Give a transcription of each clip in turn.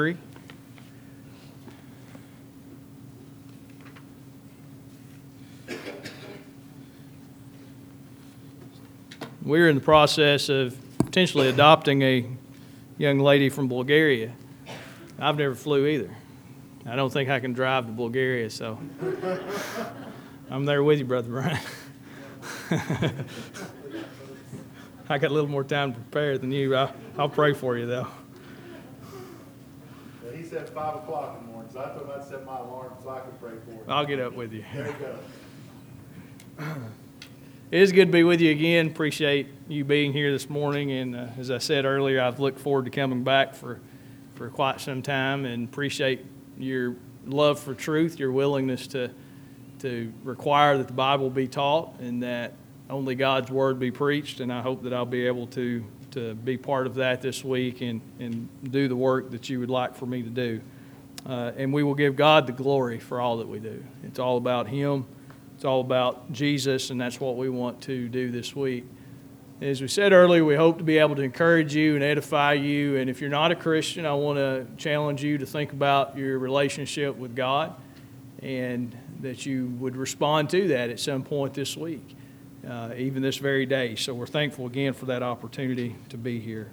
We're in the process of potentially adopting a young lady from Bulgaria. I've never flew either. I don't think I can drive to Bulgaria, so I'm there with you, Brother Brian. I got a little more time to prepare than you. I'll pray for you, though. He said 5 o'clock in the morning, so I told him I'd set my alarm so I could pray for him. I'll get up with you. There you go. It is good to be with you again. Appreciate you being here this morning. And as I said earlier, I've looked forward to coming back for quite some time, and appreciate your love for truth, your willingness to require that the Bible be taught and that only God's Word be preached. And I hope that I'll be able to be part of that this week and do the work that you would like for me to do. And we will give God the glory for all that we do. It's all about Him. It's all about Jesus, and that's what we want to do this week. As we said earlier, we hope to be able to encourage you and edify you. And if you're not a Christian, I want to challenge you to think about your relationship with God and that you would respond to that at some point this week, even this very day. So we're thankful again for that opportunity to be here.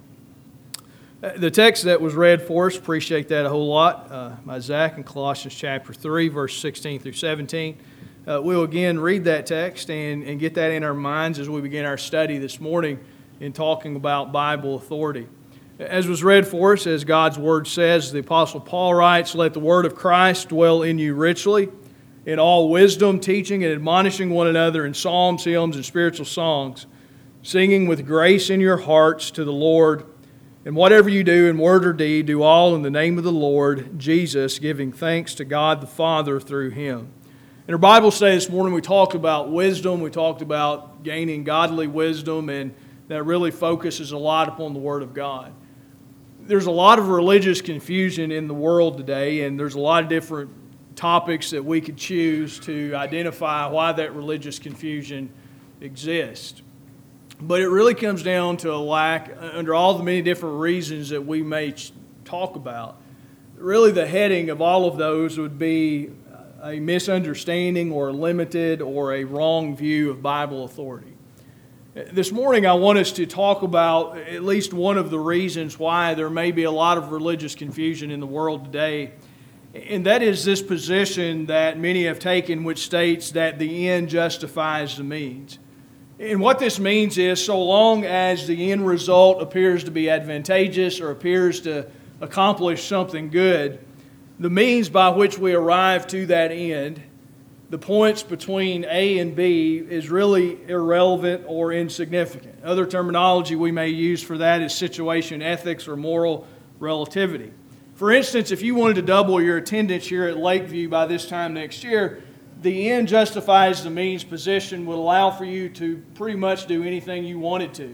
The text that was read for us, appreciate that a whole lot, by Zach in Colossians chapter 3, verse 16 through 17. We'll again read that text and get that in our minds as we begin our study this morning in talking about Bible authority. As was read for us, as God's Word says, the Apostle Paul writes, "Let the word of Christ dwell in you richly, in all wisdom, teaching and admonishing one another in psalms, hymns, and spiritual songs, singing with grace in your hearts to the Lord. And whatever you do in word or deed, do all in the name of the Lord Jesus, giving thanks to God the Father through Him." In our Bible study this morning, we talked about wisdom. We talked about gaining godly wisdom, and that really focuses a lot upon the Word of God. There's a lot of religious confusion in the world today, and there's a lot of different topics that we could choose to identify why that religious confusion exists. But it really comes down to a lack, under all the many different reasons that we may talk about. Really, the heading of all of those would be a misunderstanding or a limited or a wrong view of Bible authority. This morning I want us to talk about at least one of the reasons why there may be a lot of religious confusion in the world today, and that is this position that many have taken, which states that the end justifies the means. And what this means is, so long as the end result appears to be advantageous or appears to accomplish something good, the means by which we arrive to that end, the points between A and B, is really irrelevant or insignificant. Other terminology we may use for that is situation ethics or moral relativity. For instance, if you wanted to double your attendance here at Lakeview by this time next year, the end justifies the means position would allow for you to pretty much do anything you wanted to.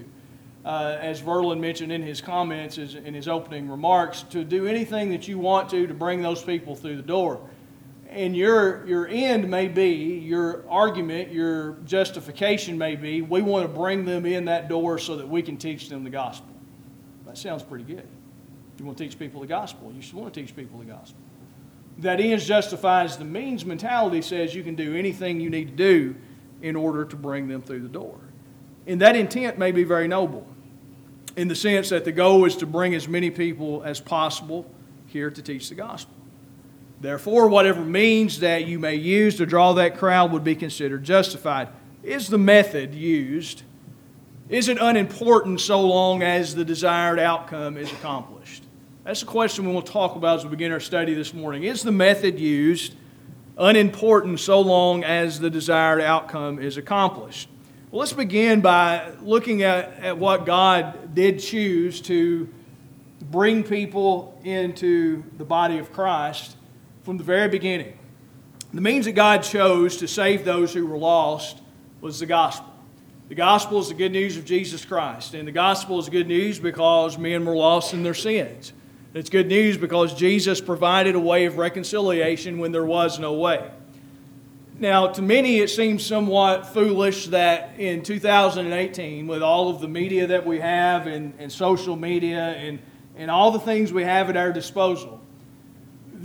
As Verlin mentioned in his comments, in his opening remarks, to do anything that you want to bring those people through the door. And your end may be, your argument, your justification may be, we want to bring them in that door so that we can teach them the gospel. That sounds pretty good. You want to teach people the gospel, you should want to teach people the gospel. That ends justifies the means mentality says you can do anything you need to do in order to bring them through the door. And that intent may be very noble, in the sense that the goal is to bring as many people as possible here to teach the gospel. Therefore, whatever means that you may use to draw that crowd would be considered justified. Is the method used? Is it unimportant so long as the desired outcome is accomplished? That's the question we will talk about as we begin our study this morning. Is the method used unimportant so long as the desired outcome is accomplished? Well, let's begin by looking at what God did choose to bring people into the body of Christ from the very beginning. The means that God chose to save those who were lost was the gospel. The gospel is the good news of Jesus Christ, and the gospel is good news because men were lost in their sins. It's good news because Jesus provided a way of reconciliation when there was no way. Now, to many, it seems somewhat foolish that in 2018, with all of the media that we have and social media and all the things we have at our disposal,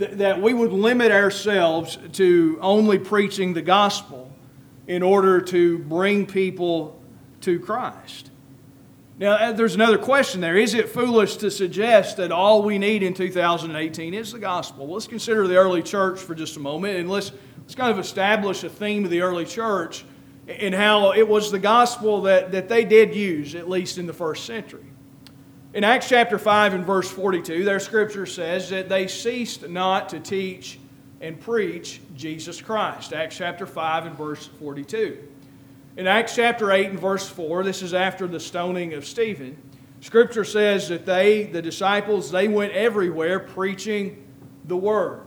that we would limit ourselves to only preaching the gospel in order to bring people to Christ. Now, there's another question there. Is it foolish to suggest that all we need in 2018 is the gospel? Well, let's consider the early church for just a moment, and let's kind of establish a theme of the early church and how it was the gospel that they did use, at least in the first century. In Acts chapter 5 and verse 42, their scripture says that they ceased not to teach and preach Jesus Christ. Acts chapter 5 and verse 42. In Acts chapter 8 and verse 4, this is after the stoning of Stephen, scripture says that the disciples, they went everywhere preaching the word.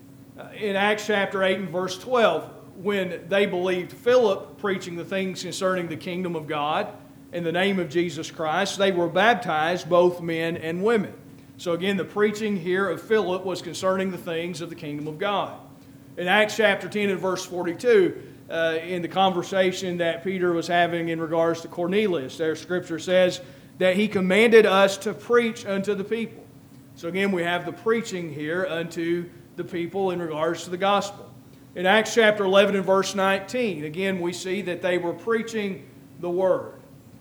In Acts chapter 8 and verse 12, when they believed Philip preaching the things concerning the kingdom of God in the name of Jesus Christ, they were baptized, both men and women. So again, the preaching here of Philip was concerning the things of the kingdom of God. In Acts chapter 10 and verse 42, in the conversation that Peter was having in regards to Cornelius, their scripture says that he commanded us to preach unto the people. So again, we have the preaching here unto the people in regards to the gospel. In Acts chapter 11 and verse 19, again, we see that they were preaching the word.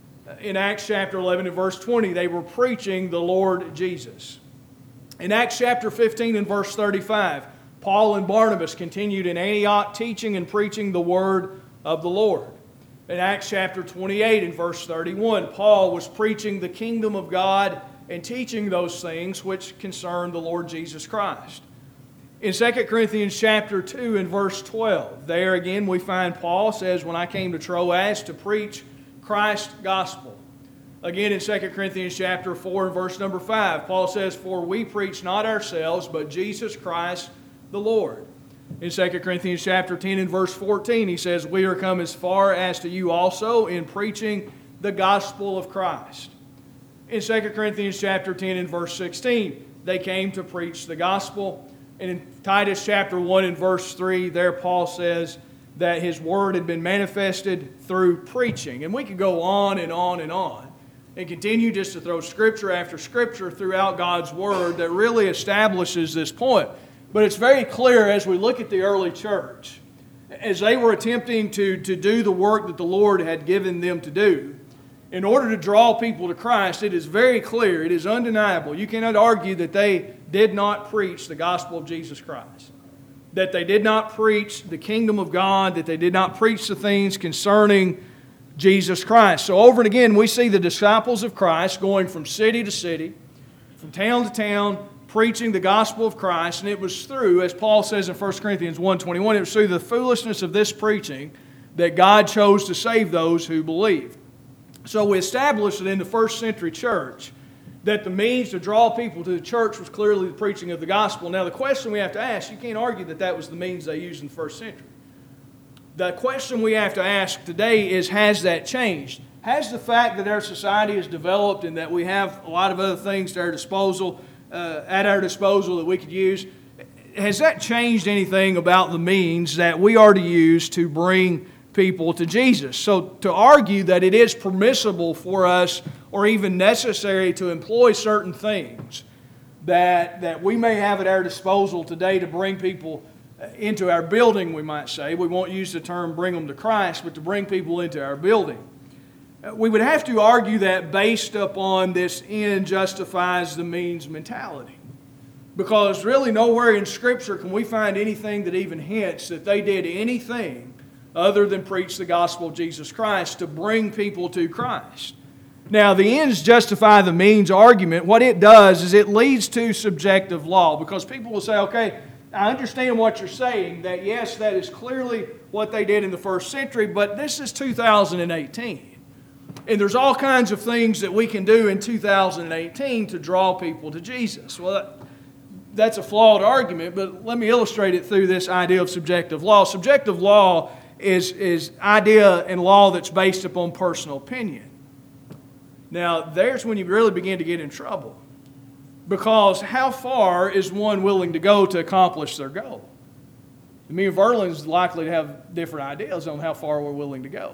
In Acts chapter 11 and verse 20, they were preaching the Lord Jesus. In Acts chapter 15 and verse 35, Paul and Barnabas continued in Antioch teaching and preaching the word of the Lord. In Acts chapter 28 and verse 31, Paul was preaching the kingdom of God and teaching those things which concern the Lord Jesus Christ. In 2 Corinthians chapter 2 and verse 12, there again we find Paul says, when I came to Troas to preach Christ's gospel. Again in 2 Corinthians chapter 4 and verse number 5, Paul says, for we preach not ourselves, but Jesus Christ the Lord. In 2 Corinthians chapter 10 and verse 14, he says, we are come as far as to you also in preaching the gospel of Christ. In 2 Corinthians chapter 10 and verse 16, they came to preach the gospel. And in Titus chapter 1 and verse 3, there Paul says that his word had been manifested through preaching. And we could go on and on and on and continue just to throw scripture after scripture throughout God's word that really establishes this point. But it's very clear as we look at the early church, as they were attempting to do the work that the Lord had given them to do, in order to draw people to Christ, it is very clear, it is undeniable. You cannot argue that they did not preach the gospel of Jesus Christ, that they did not preach the kingdom of God, that they did not preach the things concerning Jesus Christ. So over and again, we see the disciples of Christ going from city to city, from town to town, preaching the gospel of Christ, and it was through, as Paul says in 1 Corinthians 1:21, it was through the foolishness of this preaching that God chose to save those who believed. So we established that in the first century church that the means to draw people to the church was clearly the preaching of the gospel. Now the question we have to ask, you can't argue that that was the means they used in the first century. The question we have to ask today is, has that changed? Has the fact that our society has developed and that we have a lot of other things at our disposal that we could use, has that changed anything about the means that we are to use to bring people to Jesus? So to argue that it is permissible for us or even necessary to employ certain things that we may have at our disposal today to bring people into our building, we might say. We won't use the term bring them to Christ, but to bring people into our building. We would have to argue that based upon this end justifies the means mentality. Because really nowhere in Scripture can we find anything that even hints that they did anything other than preach the gospel of Jesus Christ to bring people to Christ. Now, the ends justify the means argument. What it does is it leads to subjective law, because people will say, okay, I understand what you're saying, that yes, that is clearly what they did in the first century, but this is 2018. And there's all kinds of things that we can do in 2018 to draw people to Jesus. Well, that's a flawed argument, but let me illustrate it through this idea of subjective law. Subjective law is idea and law that's based upon personal opinion. Now, there's when you really begin to get in trouble. Because how far is one willing to go to accomplish their goal? Me and Verlin's likely to have different ideas on how far we're willing to go.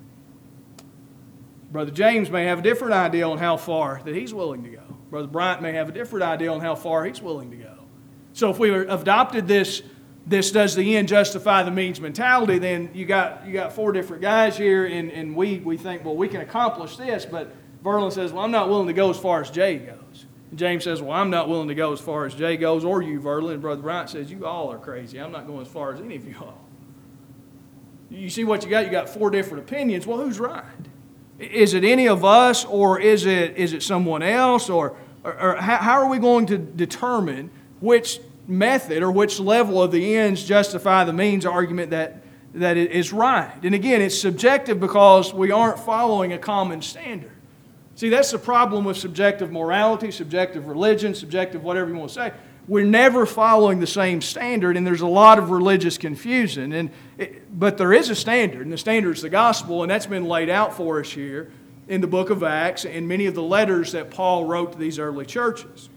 Brother James may have a different idea on how far that he's willing to go. Brother Bryant may have a different idea on how far he's willing to go. So if we adopted this does the end justify the means mentality, then you got four different guys here, and we think, well, we can accomplish this, but Verlin says, well, I'm not willing to go as far as Jay goes. And James says, well, I'm not willing to go as far as Jay goes, or you, Verlin. And Brother Bryant says, you all are crazy. I'm not going as far as any of you all. You see what you got? You got four different opinions. Well, who's right? Is it any of us, or is it someone else, or how are we going to determine which method or which level of the ends justify the means argument that it is right? And again, it's subjective because we aren't following a common standard. See, that's the problem with subjective morality, subjective religion, subjective whatever you want to say. We're never following the same standard, and there's a lot of religious confusion. But there is a standard, and the standard is the gospel, and that's been laid out for us here in the book of Acts and many of the letters that Paul wrote to these early churches.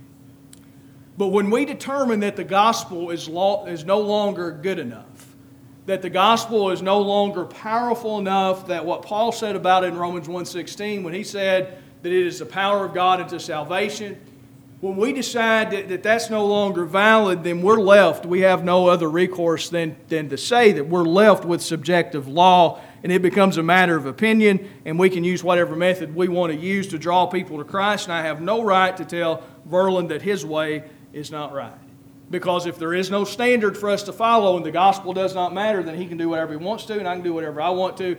But when we determine that the gospel is no longer good enough, that the gospel is no longer powerful enough, that what Paul said about it in Romans 1:16, when he said that it is the power of God unto salvation, when we decide that that's no longer valid, then we're left. We have no other recourse than to say that we're left with subjective law, and it becomes a matter of opinion, and we can use whatever method we want to use to draw people to Christ, and I have no right to tell Verlin that his way is not right. Because if there is no standard for us to follow and the gospel does not matter, then he can do whatever he wants to, and I can do whatever I want to,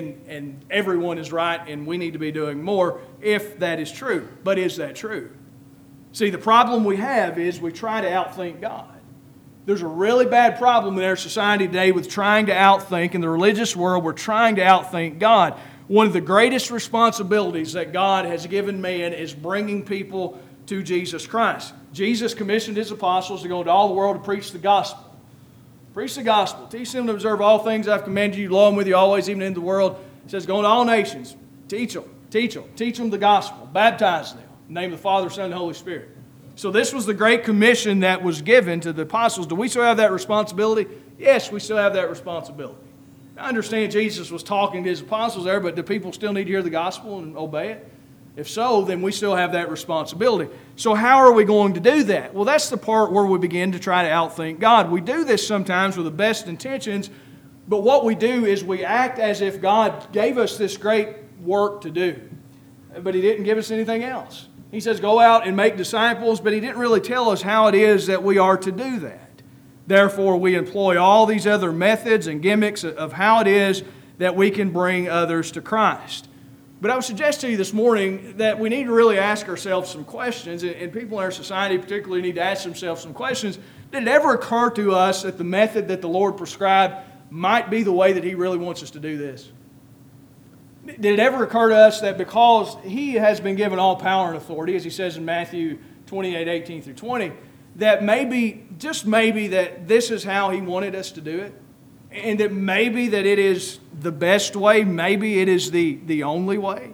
and everyone is right, and we need to be doing more if that is true. But is that true? See, the problem we have is we try to outthink God. There's a really bad problem in our society today with trying to outthink. In the religious world, we're trying to outthink God. One of the greatest responsibilities that God has given man is bringing people to Jesus Christ. Jesus commissioned His apostles to go into all the world to preach the gospel. Preach the gospel. Teach them to observe all things I've commanded you. Lo, I'm with you always, even into the world. He says, go into all nations. Teach them the gospel. Baptize them. In the name of the Father, Son, and Holy Spirit. So this was the great commission that was given to the apostles. Do we still have that responsibility? Yes, we still have that responsibility. I understand Jesus was talking to His apostles there, but do people still need to hear the gospel and obey it? If so, then we still have that responsibility. So how are we going to do that? Well, that's the part where we begin to try to outthink God. We do this sometimes with the best intentions, but what we do is we act as if God gave us this great work to do, but He didn't give us anything else. He says, go out and make disciples, but He didn't really tell us how it is that we are to do that. Therefore, we employ all these other methods and gimmicks of how it is that we can bring others to Christ. But I would suggest to you this morning that we need to really ask ourselves some questions, and people in our society particularly need to ask themselves some questions. Did it ever occur to us that the method that the Lord prescribed might be the way that He really wants us to do this? Did it ever occur to us that because He has been given all power and authority, as He says in Matthew 28:18 through 20, that maybe, just maybe, that this is how He wanted us to do it? And that maybe that it is the best way, maybe it is the only way?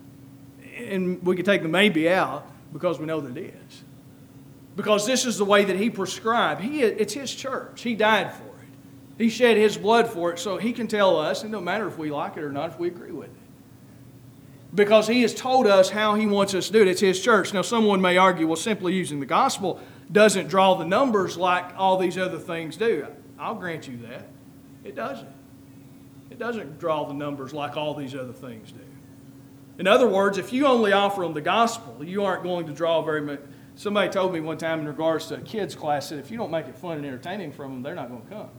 And we could take the maybe out because we know that it is. Because this is the way that He prescribed. It's His church. He died for it. He shed His blood for it, so He can tell us, and it don't matter if we like it or not, if we agree with it. Because He has told us how He wants us to do it. It's His church. Now, someone may argue, well, simply using the gospel doesn't draw the numbers like all these other things do. I'll grant you that. It doesn't. It doesn't draw the numbers like all these other things do. In other words, if you only offer them the gospel, you aren't going to draw very much. Somebody told me one time in regards to a kids class that if you don't make it fun and entertaining from them, they're not going to come.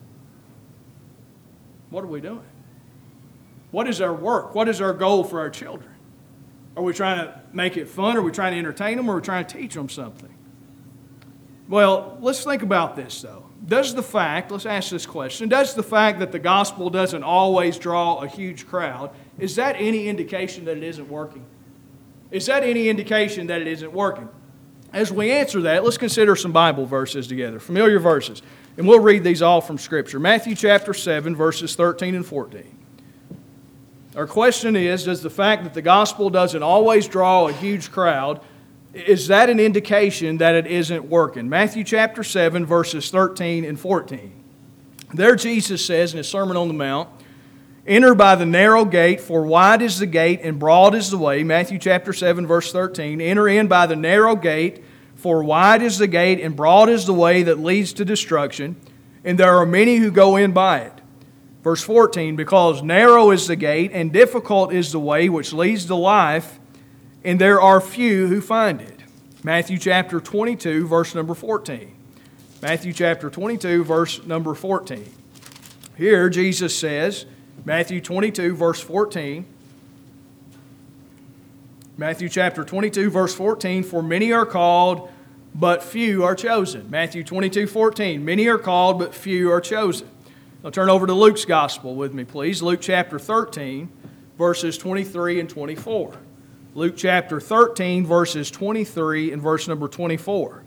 What are we doing? What is our work? What is our goal for our children? Are we trying to make it fun? Are we trying to entertain them? Or are we trying to teach them something? Well, let's think about this, though. Let's ask this question, does the fact that the gospel doesn't always draw a huge crowd, is that any indication that it isn't working? Is that any indication that it isn't working? As we answer that, let's consider some Bible verses together, familiar verses. And we'll read these all from Scripture. Matthew chapter 7, verses 13 and 14. Our question is, does the fact that the gospel doesn't always draw a huge crowd, is that an indication that it isn't working? Matthew chapter 7, verses 13 and 14. There Jesus says in His Sermon on the Mount, enter by the narrow gate, for wide is the gate and broad is the way. Matthew chapter 7, verse 13. Enter in by the narrow gate, For wide is the gate and broad is the way that leads to destruction, and there are many who go in by it. Verse 14, because narrow is the gate and difficult is the way which leads to life, and there are few who find it. Matthew chapter 22, verse number 14. Matthew chapter 22, verse number 14. Here Jesus says, Matthew 22, verse 14, Matthew chapter 22, verse 14, for many are called, but few are chosen. Matthew 22, 14, many are called, but few are chosen. Now turn over to Luke's Gospel with me, please. Luke chapter 13, verses 23 and 24. Luke chapter 13, verses 23 and verse number 24.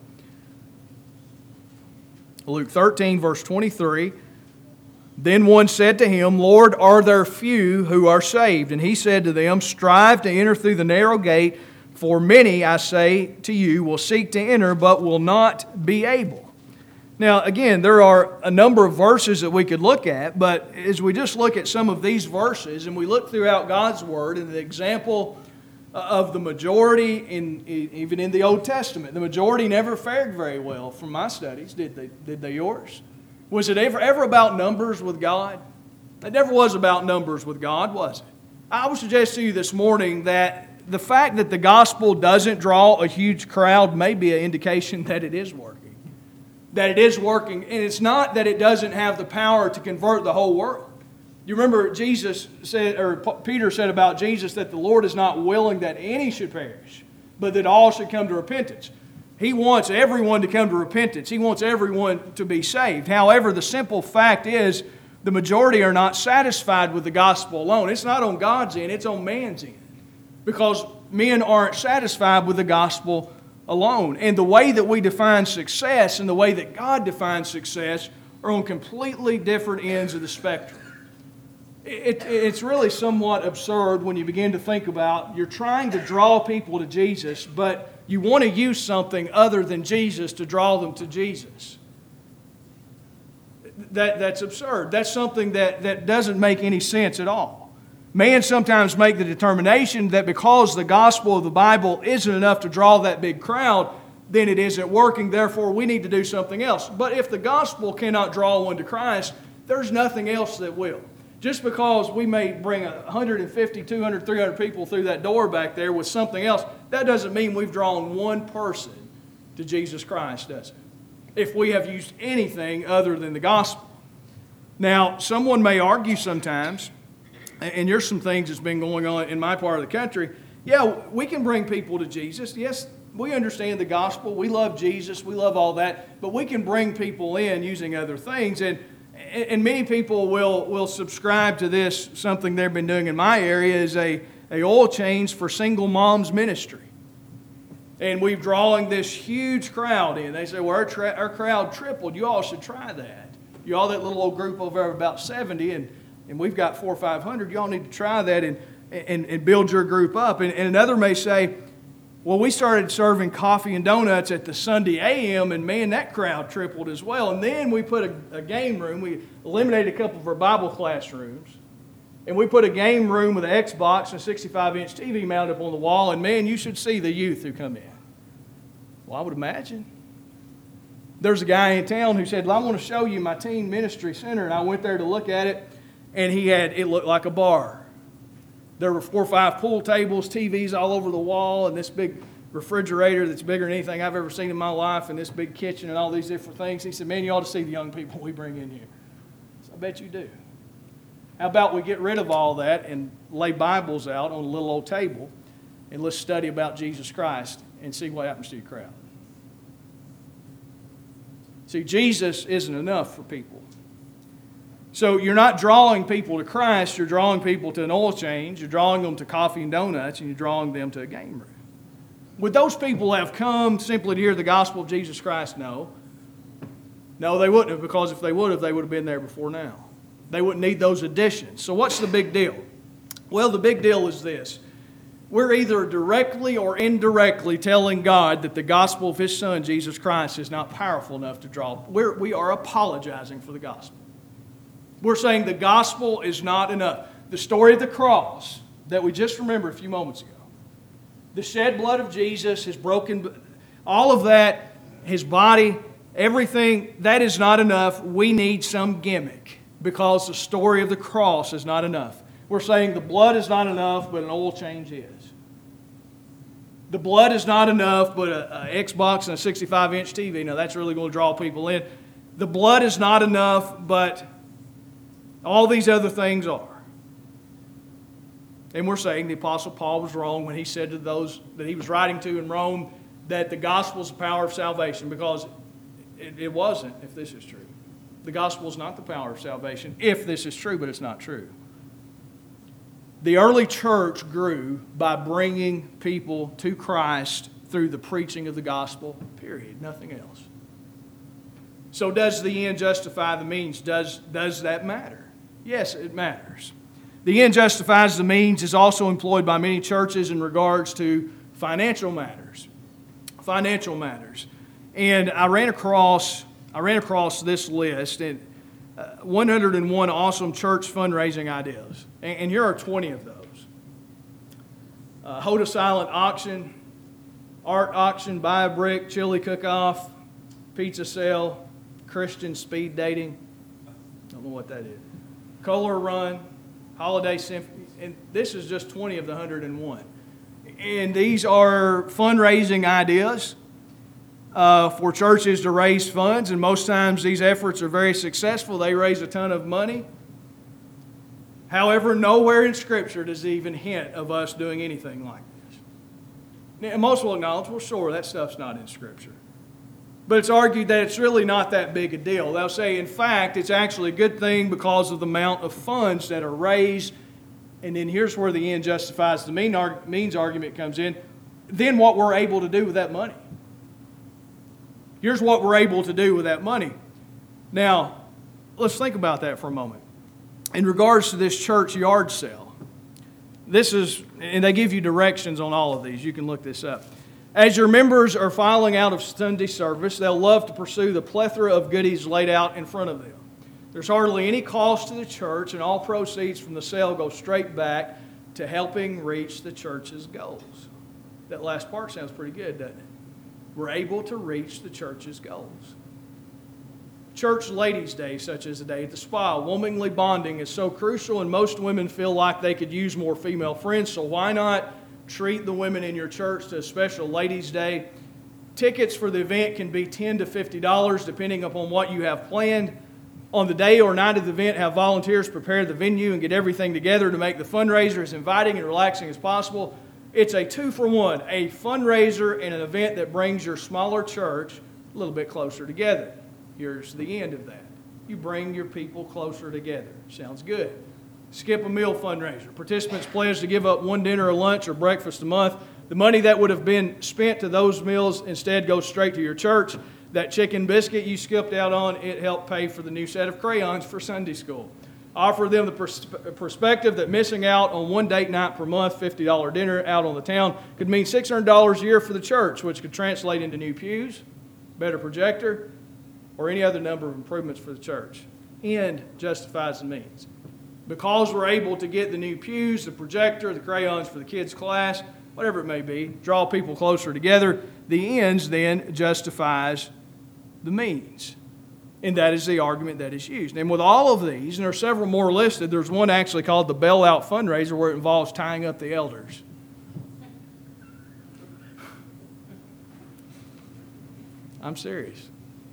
Luke 13, verse 23. Then one said to him, Lord, are there few who are saved? And he said to them, strive to enter through the narrow gate, for many, I say to you, will seek to enter, but will not be able. Now, again, there are a number of verses that we could look at, but as we just look at some of these verses, and we look throughout God's Word, and the example of the majority, even in the Old Testament, the majority never fared very well from my studies, did they? Did they yours? Was it ever about numbers with God? It never was about numbers with God, was it? I would suggest to you this morning that the fact that the gospel doesn't draw a huge crowd may be an indication that it is working. That it is working, and it's not that it doesn't have the power to convert the whole world. You remember Jesus said, or Peter said about Jesus, that the Lord is not willing that any should perish, but that all should come to repentance. He wants everyone to come to repentance. He wants everyone to be saved. However, the simple fact is the majority are not satisfied with the gospel alone. It's not on God's end, it's on man's end. Because men aren't satisfied with the gospel alone. And the way that we define success and the way that God defines success are on completely different ends of the spectrum. It's really somewhat absurd when you begin to think about you're trying to draw people to Jesus, but you want to use something other than Jesus to draw them to Jesus. That's absurd. That's something that doesn't make any sense at all. Man sometimes make the determination that because the gospel of the Bible isn't enough to draw that big crowd, then it isn't working, therefore we need to do something else. But if the gospel cannot draw one to Christ, there's nothing else that will. Just because we may bring 150, 200, 300 people through that door back there with something else, that doesn't mean we've drawn one person to Jesus Christ, does it? If we have used anything other than the gospel. Now, someone may argue sometimes, and here's some things that's been going on in my part of the country. Yeah, we can bring people to Jesus. Yes, we understand the gospel. We love Jesus. We love all that. But we can bring people in using other things. And many people will subscribe to this. Something they've been doing in my area is a oil change for single moms ministry. And we're drawing this huge crowd in. They say, well, our crowd tripled. You all should try that. You all, that little old group over there, about 70, and we've got 400 or 500. You all need to try that and build your group up. And another may say, well, we started serving coffee and donuts at the Sunday a.m., and man, that crowd tripled as well. And then we put a game room. We eliminated a couple of our Bible classrooms. And we put a game room with an Xbox and a 65-inch TV mounted up on the wall. And man, you should see the youth who come in. Well, I would imagine. There's a guy in town who said, well, I want to show you my teen ministry center. And I went there to look at it, and it looked like a bar. There were 4 or 5 pool tables, TVs all over the wall, and this big refrigerator that's bigger than anything I've ever seen in my life, and this big kitchen and all these different things. He said, man, you ought to see the young people we bring in here. So I bet you do. How about we get rid of all that and lay Bibles out on a little old table, and let's study about Jesus Christ and see what happens to your crowd. See, Jesus isn't enough for people. So you're not drawing people to Christ, you're drawing people to an oil change, you're drawing them to coffee and donuts, and you're drawing them to a game room. Would those people have come simply to hear the gospel of Jesus Christ? No. No, they wouldn't have, because if they would have been there before now. They wouldn't need those additions. So what's the big deal? Well, the big deal is this. We're either directly or indirectly telling God that the gospel of His Son, Jesus Christ, is not powerful enough to draw. We are apologizing for the gospel. We're saying the gospel is not enough. The story of the cross that we just remembered a few moments ago. The shed blood of Jesus has broken All of that, his body, everything, that is not enough. We need some gimmick because the story of the cross is not enough. We're saying the blood is not enough, but an oil change is. The blood is not enough, but a Xbox and a 65-inch TV. Now, that's really going to draw people in. The blood is not enough, but all these other things are. And we're saying the Apostle Paul was wrong when he said to those that he was writing to in Rome that the gospel is the power of salvation, because it wasn't, if this is true. The gospel is not the power of salvation, if this is true, but it's not true. The early church grew by bringing people to Christ through the preaching of the gospel, period. Nothing else. So does the end justify the means? Does that matter? Yes, it matters. The end justifies the means is also employed by many churches in regards to financial matters. Financial matters. And I ran across this list, and 101 awesome church fundraising ideas. And here are 20 of those. Hold a silent auction, art auction, buy a brick, chili cook-off, pizza sale, Christian speed dating. Don't know what that is. Color run, holiday symphony. And this is just 20 of the 101. And these are fundraising ideas for churches to raise funds, and most times these efforts are very successful. They raise a ton of money. However, nowhere in Scripture does it even hint of us doing anything like this. And most will acknowledge, well, sure, that stuff's not in Scripture. But it's argued that it's really not that big a deal. They'll say, in fact, it's actually a good thing because of the amount of funds that are raised. And then here's where the end justifies the means argument comes in. Then what we're able to do with that money. Here's what we're able to do with that money. Now, let's think about that for a moment. In regards to this church yard sale, this is, and they give you directions on all of these. You can look this up. As your members are filing out of Sunday service, they'll love to pursue the plethora of goodies laid out in front of them. There's hardly any cost to the church, and all proceeds from the sale go straight back to helping reach the church's goals. That last part sounds pretty good, doesn't it? We're able to reach the church's goals. Church Ladies' Day, such as the day at the spa, womanly bonding is so crucial, and most women feel like they could use more female friends, so why not treat the women in your church to a special Ladies' Day? Tickets for the event can be $10 to $50 depending upon what you have planned. On the day or night of the event, have volunteers prepare the venue and get everything together to make the fundraiser as inviting and relaxing as possible. It's a 2-for-1, a fundraiser and an event that brings your smaller church a little bit closer together. Here's the end of that. You bring your people closer together. Sounds good. Skip a meal fundraiser. Participants pledge to give up one dinner or lunch or breakfast a month. The money that would have been spent to those meals instead goes straight to your church. That chicken biscuit you skipped out on, it helped pay for the new set of crayons for Sunday school. Offer them the perspective that missing out on one date night per month, $50 dinner out on the town, could mean $600 a year for the church, which could translate into new pews, better projector, or any other number of improvements for the church. End justifies the means. Because we're able to get the new pews, the projector, the crayons for the kids' class, whatever it may be, draw people closer together, the ends then justifies the means. And that is the argument that is used. And with all of these, and there are several more listed, there's one actually called the bailout fundraiser where it involves tying up the elders. I'm serious.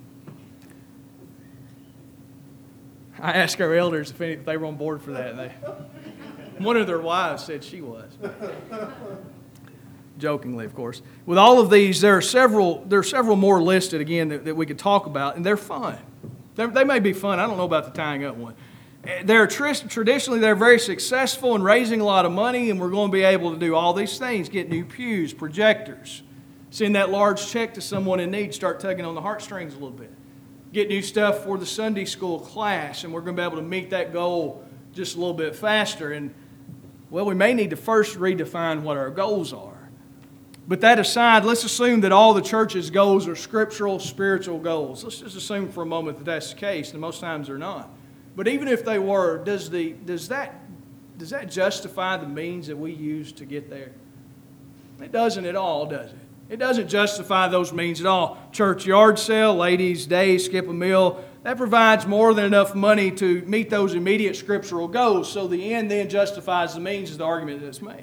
I asked our elders if they were on board for that. And one of their wives said she was. Jokingly, of course. With all of these, there are several more listed, again, that we could talk about, and they're fun. They may be fun. I don't know about the tying up one. Traditionally, they're very successful in raising a lot of money, and we're going to be able to do all these things, get new pews, projectors, send that large check to someone in need, start tugging on the heartstrings a little bit, get new stuff for the Sunday school class, and we're going to be able to meet that goal just a little bit faster. And, well, we may need to first redefine what our goals are. But that aside, let's assume that all the church's goals are scriptural, spiritual goals. Let's just assume for a moment that that's the case, and most times they're not. But even if they were, does that justify the means that we use to get there? It doesn't at all, does it? It doesn't justify those means at all. Church yard sale, ladies' day, skip a meal, that provides more than enough money to meet those immediate scriptural goals. So the end then justifies the means is the argument that's made.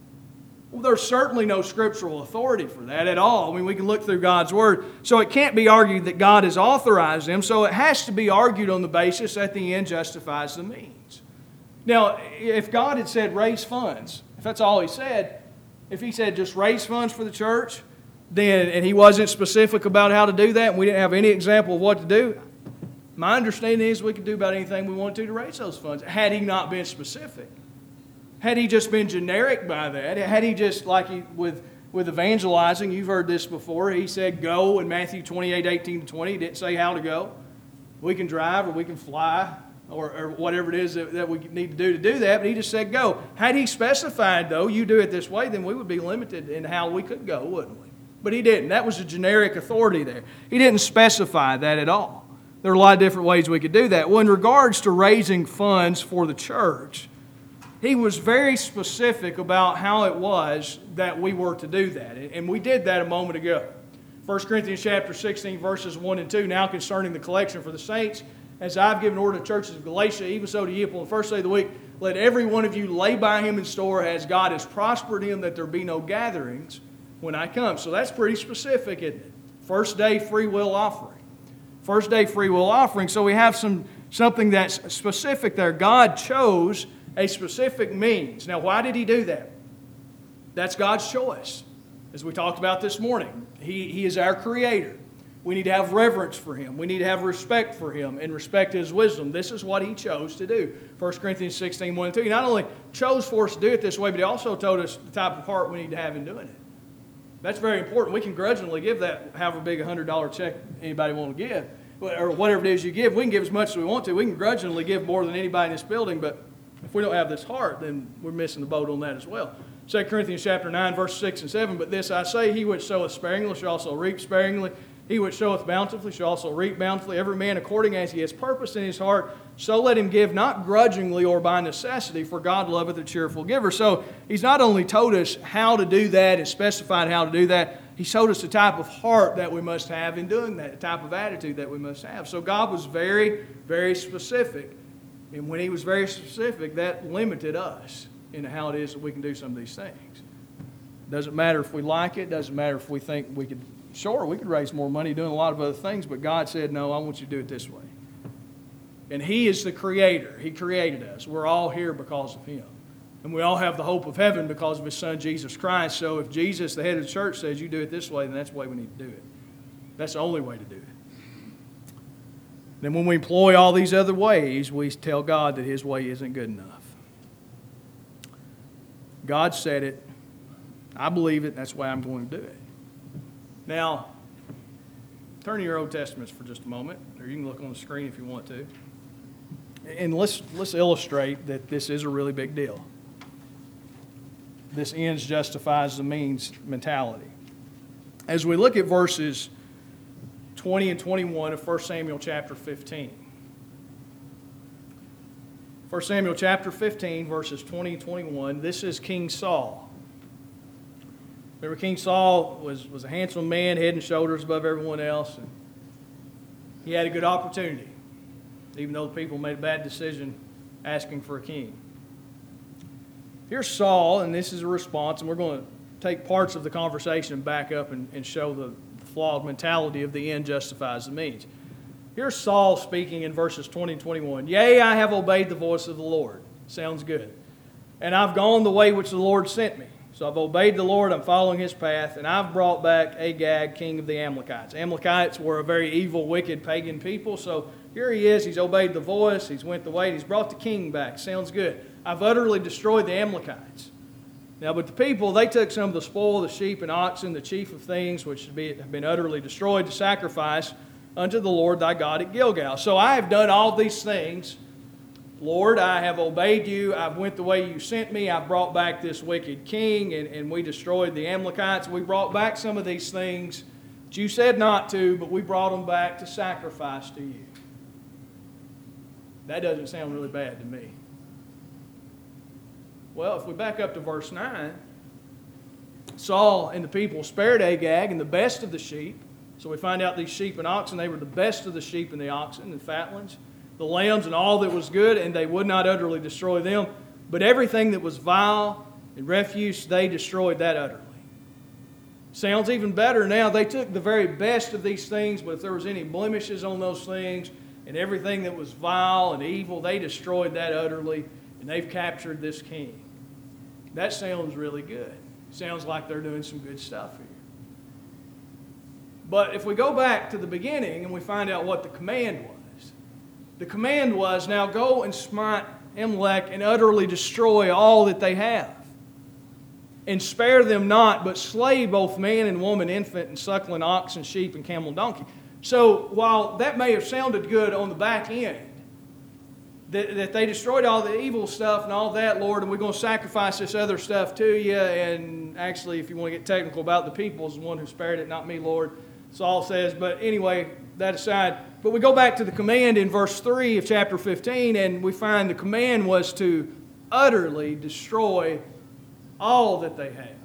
Well, there's certainly no scriptural authority for that at all. I mean, we can look through God's Word. So it can't be argued that God has authorized them. So it has to be argued on the basis that the end justifies the means. Now, if God had said raise funds, if that's all He said, if He said just raise funds for the church, then, and He wasn't specific about how to do that, and we didn't have any example of what to do, my understanding is we could do about anything we wanted to raise those funds, had He not been specific. Had He just been generic by that, had He just, like with evangelizing, you've heard this before, He said go in Matthew 28:18-20, He didn't say how to go. We can drive or we can fly or whatever it is that we need to do that, but He just said go. Had He specified, though, you do it this way, then we would be limited in how we could go, wouldn't we? But He didn't. That was a generic authority there. He didn't specify that at all. There are a lot of different ways we could do that. Well, in regards to raising funds for the church, He was very specific about how it was that we were to do that. And we did that a moment ago. 1 Corinthians chapter 16, verses 1 and 2, now concerning the collection for the saints, as I've given order to the churches of Galatia, even so to you upon the first day of the week, let every one of you lay by him in store as God has prospered him, that there be no gatherings when I come. So that's pretty specific, isn't it? First day free will offering. First day free will offering. So we have something that's specific there. God chose a specific means. Now, why did He do that? That's God's choice. As we talked about this morning, He is our Creator. We need to have reverence for Him. We need to have respect for Him and respect His wisdom. This is what He chose to do. 1 Corinthians 16, 1 and 2. He not only chose for us to do it this way, but He also told us the type of heart we need to have in doing it. That's very important. We can grudgingly give that however big $100 check anybody want to give, or whatever it is you give. We can give as much as we want to. We can grudgingly give more than anybody in this building, but if we don't have this heart, then we're missing the boat on that as well. 2 Corinthians chapter 9, verse 6 and 7, but this I say, he which soweth sparingly shall also reap sparingly. He which soweth bountifully shall also reap bountifully. Every man according as he has purposed in his heart, so let him give, not grudgingly or by necessity, for God loveth a cheerful giver. So He's not only told us how to do that and specified how to do that, He's told us the type of heart that we must have in doing that, the type of attitude that we must have. So God was very, very specific. And when He was very specific, that limited us in how it is that we can do some of these things. Doesn't matter if we like it, doesn't matter if we think we could, sure, we could raise more money doing a lot of other things, but God said, no, I want you to do it this way. And He is the Creator. He created us. We're all here because of Him. And we all have the hope of heaven because of His Son, Jesus Christ. So if Jesus, the head of the church, says you do it this way, then that's the way we need to do it. That's the only way to do it. Then when we employ all these other ways, we tell God that His way isn't good enough. God said it. I believe it. That's why I'm going to do it. Now, turn to your Old Testaments for just a moment, or you can look on the screen if you want to. And let's illustrate that this is a really big deal. This ends justifies the means mentality. As we look at verses 20 and 21 of 1 Samuel chapter 15. 1 Samuel chapter 15, verses 20 and 21, this is King Saul. Remember, King Saul was a handsome man, head and shoulders above everyone else. And he had a good opportunity, even though the people made a bad decision asking for a king. Here's Saul, and this is a response, and we're going to take parts of the conversation and back up and show the flawed mentality of the end justifies the means. Here's Saul speaking in verses 20 and 21. Yea, I have obeyed the voice of the Lord. Sounds good. And I've gone the way which the Lord sent me. So I've obeyed the Lord, I'm following His path, and I've brought back Agag, king of the Amalekites. Amalekites were a very evil, wicked, pagan people, so here he is, he's obeyed the voice, he's went the way, he's brought the king back. Sounds good. I've utterly destroyed the Amalekites. Now, but the people, they took some of the spoil, the sheep and oxen, the chief of things, which have been utterly destroyed, to sacrifice unto the Lord thy God at Gilgal. So I have done all these things. Lord, I have obeyed you. I've went the way you sent me. I've brought back this wicked king, and we destroyed the Amalekites. We brought back some of these things that you said not to, but we brought them back to sacrifice to you. That doesn't sound really bad to me. Well, if we back up to verse 9, Saul and the people spared Agag and the best of the sheep. So we find out these sheep and oxen, they were the best of the sheep and the oxen and fatlings, the lambs and all that was good, and they would not utterly destroy them. But everything that was vile and refuse, they destroyed that utterly. Sounds even better now. They took the very best of these things, but if there was any blemishes on those things and everything that was vile and evil, they destroyed that utterly, and they've captured this king. That sounds really good. Sounds like they're doing some good stuff here. But if we go back to the beginning and we find out what the command was, the command was, now go and smite Amalek and utterly destroy all that they have. And spare them not, but slay both man and woman, infant and suckling, ox and sheep and camel and donkey. So while that may have sounded good on the back end, that they destroyed all the evil stuff and all that, Lord, and we're going to sacrifice this other stuff to you, and actually, if you want to get technical about the people, is the one who spared it, not me, Lord, Saul says. But anyway, that aside. But we go back to the command in verse 3 of chapter 15, and we find the command was to utterly destroy all that they have.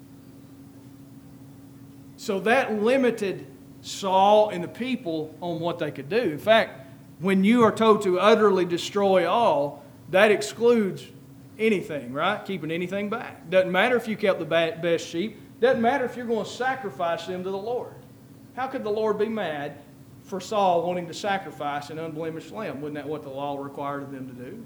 So that limited Saul and the people on what they could do. In fact, when you are told to utterly destroy all, that excludes anything, right? Keeping anything back. Doesn't matter if you kept the best sheep. Doesn't matter if you're going to sacrifice them to the Lord. How could the Lord be mad for Saul wanting to sacrifice an unblemished lamb? Wasn't that what the law required of them to do?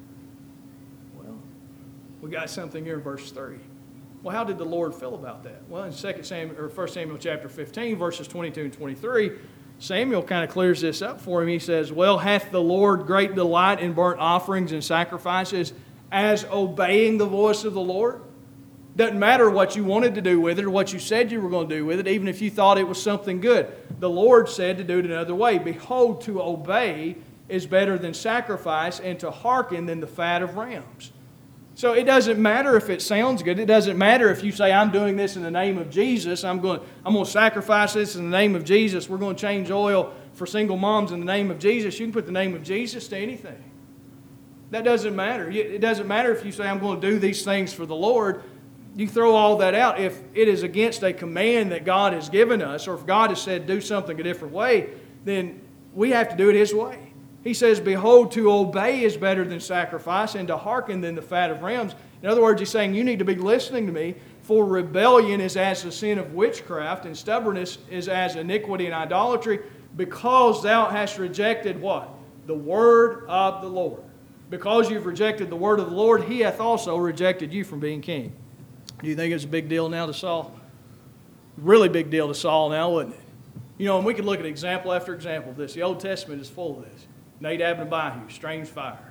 Well, we got something here in verse 3. Well, how did the Lord feel about that? Well, in 1 Samuel chapter 15, verses 22 and 23, Samuel kind of clears this up for him. He says, well, hath the Lord great delight in burnt offerings and sacrifices as obeying the voice of the Lord? Doesn't matter what you wanted to do with it or what you said you were going to do with it, even if you thought it was something good. The Lord said to do it another way. Behold, to obey is better than sacrifice, and to hearken than the fat of rams. So it doesn't matter if it sounds good. It doesn't matter if you say, I'm doing this in the name of Jesus. I'm going to sacrifice this in the name of Jesus. We're going to change oil for single moms in the name of Jesus. You can put the name of Jesus to anything. That doesn't matter. It doesn't matter if you say, I'm going to do these things for the Lord. You throw all that out. If it is against a command that God has given us, or if God has said do something a different way, then we have to do it His way. He says, behold, to obey is better than sacrifice, and to hearken than the fat of rams. In other words, He's saying, you need to be listening to me, for rebellion is as the sin of witchcraft, and stubbornness is as iniquity and idolatry, because thou hast rejected what? The word of the Lord. Because you've rejected the word of the Lord, He hath also rejected you from being king. Do you think it's a big deal now to Saul? Really big deal to Saul now, wouldn't it? You know, and we could look at example after example of this. The Old Testament is full of this. Nadab and Abihu, strange fire.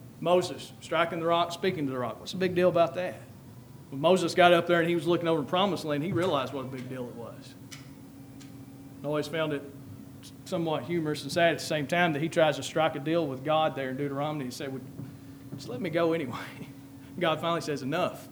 Moses striking the rock, speaking to the rock. What's the big deal about that? When Moses got up there and he was looking over the promised land, he realized what a big deal it was. I always found it somewhat humorous and sad at the same time that he tries to strike a deal with God there in Deuteronomy. He said, well, just let me go anyway. God finally says, enough.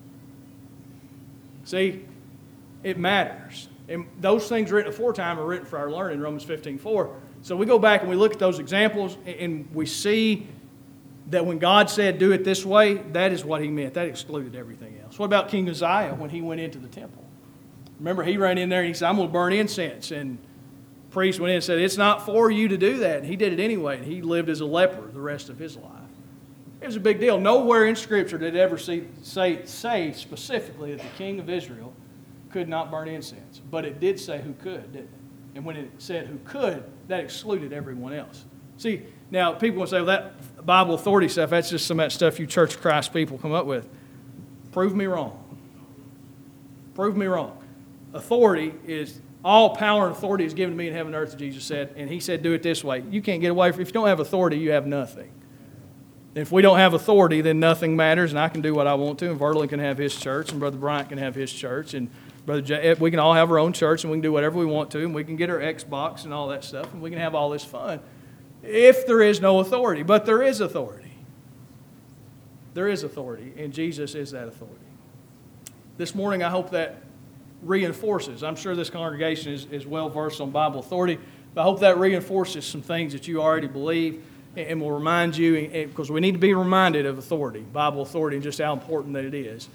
See, it matters. And those things written aforetime are written for our learning, Romans 15:4. So we go back and we look at those examples and we see that when God said do it this way, that is what He meant. That excluded everything else. What about King Uzziah when he went into the temple? Remember, he ran in there and he said, I'm going to burn incense. And the priest went in and said, it's not for you to do that. And he did it anyway. And he lived as a leper the rest of his life. It was a big deal. Nowhere in Scripture did it ever say specifically that the king of Israel could not burn incense. But it did say who could, didn't it? And when it said who could, that excluded everyone else. See, now people will say, well, that Bible authority stuff, that's just some of that stuff you Church of Christ people come up with. Prove me wrong. Prove me wrong. Authority is, all power and authority is given to me in heaven and earth, Jesus said. And He said, do it this way. You can't get away from it. If you don't have authority, you have nothing. If we don't have authority, then nothing matters, and I can do what I want to, and Verlin can have his church, and Brother Bryant can have his church, and Brother Jay, we can all have our own church, and we can do whatever we want to, and we can get our Xbox and all that stuff, and we can have all this fun if there is no authority. But there is authority. There is authority, and Jesus is that authority. This morning, I hope that reinforces. I'm sure this congregation is well versed on Bible authority, but I hope that reinforces some things that you already believe and will remind you, because we need to be reminded of authority, Bible authority, and just how important that it is.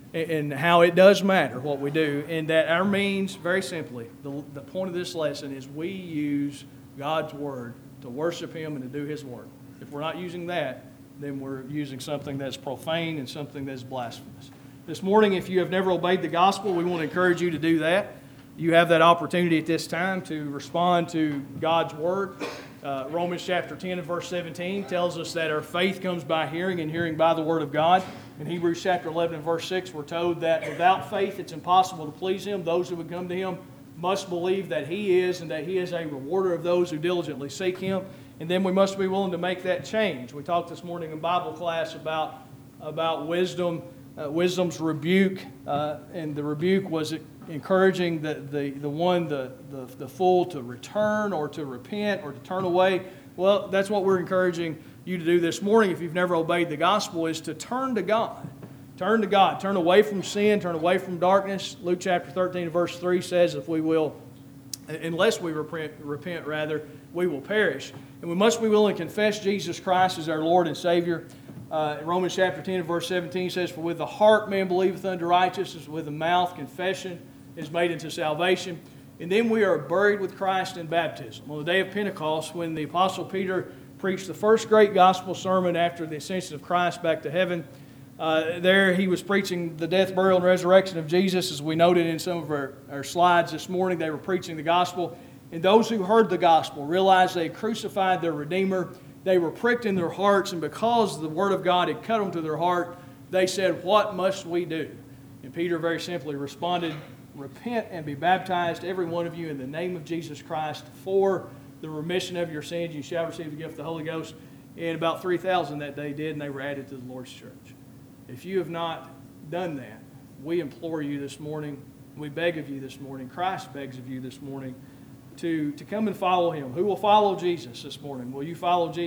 and how it does matter what we do, and that our means, very simply, the point of this lesson is we use God's Word to worship Him and to do His work. If we're not using that, then we're using something that's profane and something that's blasphemous. This morning, if you have never obeyed the gospel, we want to encourage you to do that. You have that opportunity at this time to respond to God's Word. Romans chapter 10 and verse 17 tells us that our faith comes by hearing and hearing by the Word of God. In Hebrews chapter 11 and verse 6, we're told that without faith it's impossible to please Him. Those who would come to Him must believe that He is and that He is a rewarder of those who diligently seek Him. And then we must be willing to make that change. We talked this morning in Bible class about wisdom, wisdom's rebuke, and the rebuke was encouraging the fool to return or to repent or to turn away. Well, that's what we're encouraging you to do this morning if you've never obeyed the gospel, is to turn to God. Turn to God. Turn away from sin. Turn away from darkness. Luke chapter 13 verse 3 says if we will, unless we repent, we will perish. And we must be willing to confess Jesus Christ as our Lord and Savior. Romans chapter 10 and verse 17 says, for with the heart man believeth unto righteousness, with the mouth confession is made unto salvation. And then we are buried with Christ in baptism. On the day of Pentecost, when the Apostle Peter preached the first great gospel sermon after the ascension of Christ back to heaven, there he was preaching the death, burial, and resurrection of Jesus. As we noted in some of our slides this morning, they were preaching the gospel. And those who heard the gospel realized they had crucified their Redeemer. They were pricked in their hearts, and because the Word of God had cut them to their heart, they said, what must we do? And Peter very simply responded, repent and be baptized, every one of you, in the name of Jesus Christ for the remission of your sins. You shall receive the gift of the Holy Ghost. And about 3,000 that day did, and they were added to the Lord's church. If you have not done that, we implore you this morning, we beg of you this morning, Christ begs of you this morning, to come and follow Him. Who will follow Jesus this morning? Will you follow Jesus?